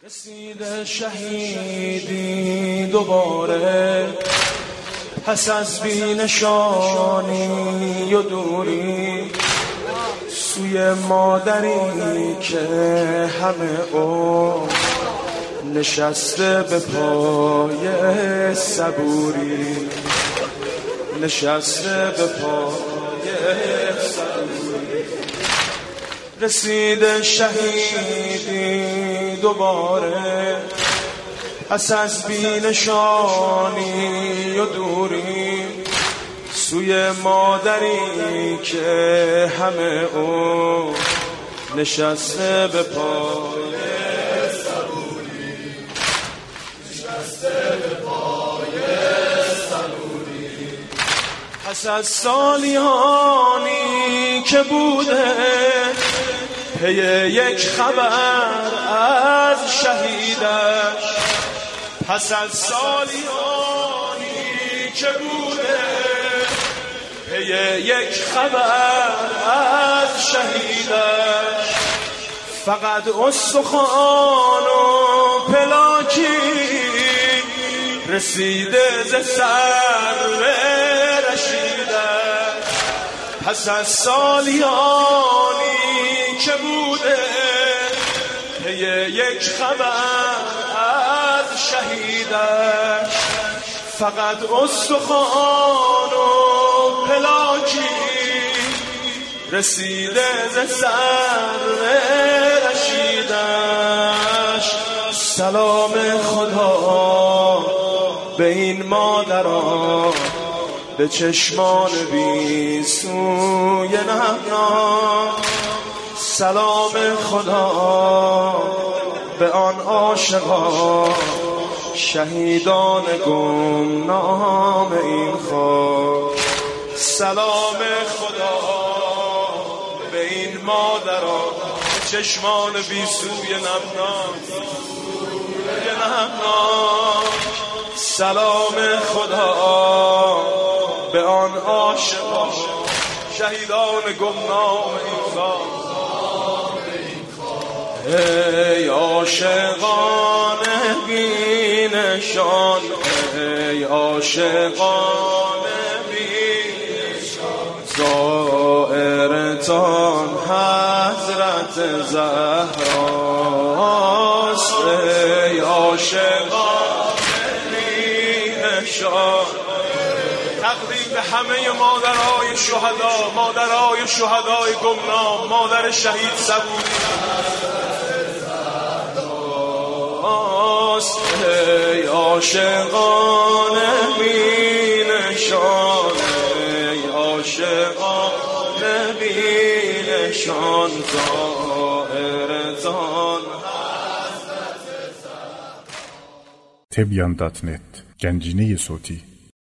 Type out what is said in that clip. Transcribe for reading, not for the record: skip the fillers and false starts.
رسید شهیدی دوباره، پس از بینشانی و دوری، سوی مادری که همه عمر نشسته به پای صبوری، نشسته به پای صبوری. رسید شهیدی دوباره، پس از بینشانی و دوری، سوی مادری که همه او نشسته به پای صبوری، نشسته به پای صبوری. پس از سالیانی که بوده پی یک خبر از شهیدش، پس از سالیانی که بوده پی یک خبر از شهیدش، فقط استخوان و پلاکی رسیده ز سر رشیدش. پس از سالیانی که بوده پی یک خبر از شهیدش، فقط استخوان و پلاکی رسیده ز سر رشیدش. سلام خدا به این مادران، به چشمان بی سوی نهنان. سلام خدا به آن عاشقان، شهیدان گمنام این خاک. سلام خدا به این مادران، چشمان بی سوی نهنان. سلام خدا به آن عاشقان، شهیدان گمنام این خاک. ای عاشقان بی نشان، ای عاشقان بی نشان، زائرتان حضرت زهراست. ای عاشقان بی نشان، تقدیم به همه مادرای شهدا، مادرای شهدای گمنام، مادر شهید صبوری. ای عاشقان بی نشان، ای عاشقان بی نشان، زائرتان. Tebyan.net Gencine صوتی